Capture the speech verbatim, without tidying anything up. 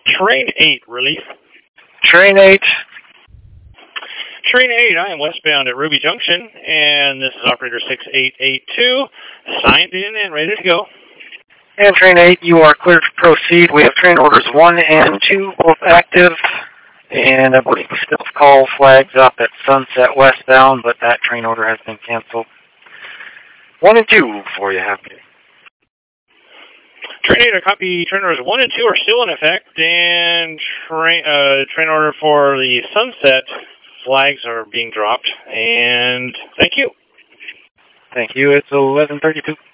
Train eight, relief. Train eight. Train eight, I am westbound at Ruby Junction, and this is operator six eight eight two, signed in and ready to go. And Train eight, you are cleared to proceed. We have train orders one and two, both active. And I believe we still have call flags up at Sunset westbound, but that train order has been canceled. One and two for you, happy. Train eight, I copy. Train orders one and two are still in effect, and train, uh, train order for the Sunset flags are being dropped. And thank you. Thank you. It's eleven thirty-two.